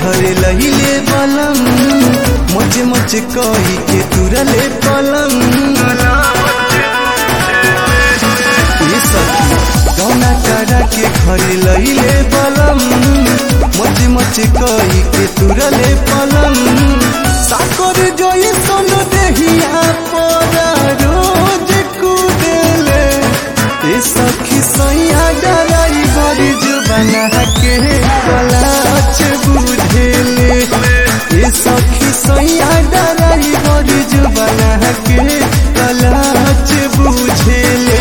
घर लहिले बलम मच मच कही के तुरले पलंग गौना करा के घर लहिले बलम मच मच कही के तुरले पलंग साकर जोई सोन देहिया पर रोज कुदेले ए सखी सैया डराई बड़ी जुबाना के कलाच बुझेले ए सखी सैया डराई बड़ी जुबाना के कलाच बुझेले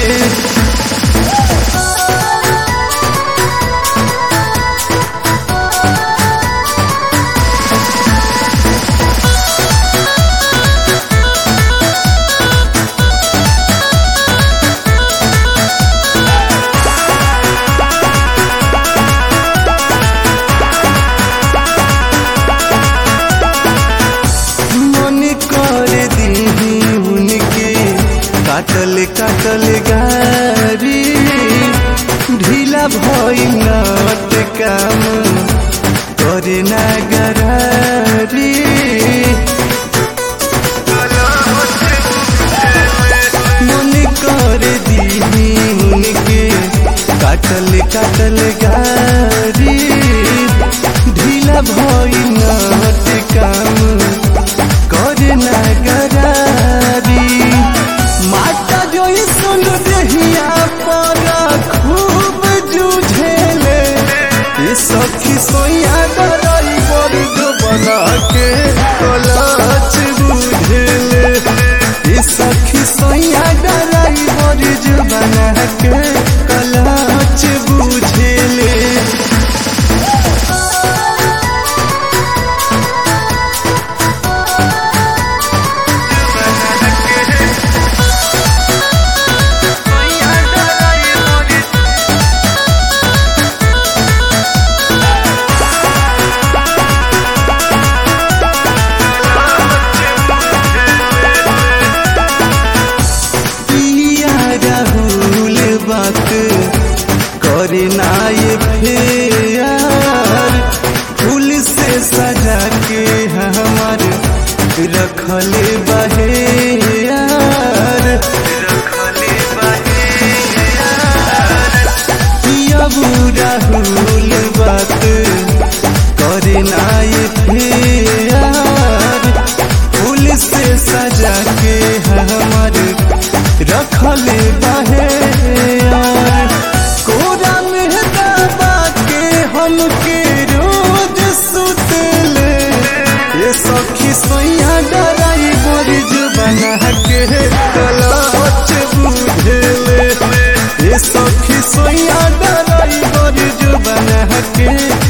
काटल काटल गारी ढीला भइल नट काम करे ना गरारी मन कर दीही उनके काटल काटल गारी ढीला भइल नट काम करे ना गरारी माता जोई सुन देहिया पर खूब जूझेले ये सखी सोया डराई बड़ी बना के कलाच बुझेले ये सखी सोया डराई बड़ी बना के कलाच बुझेले करे ना ये फेर फूल से सजा के हमार रखले बहेयार राहुल बात करे ना ये फेर फूल से सजा के हमार रखले बहेयार कोरा में दबा के हमके रोज सुतले ये सखी सैया डराई बड़ी जुबाना के कलाच बुझेले ये सखी सैया डराई बड़ी जुबाना के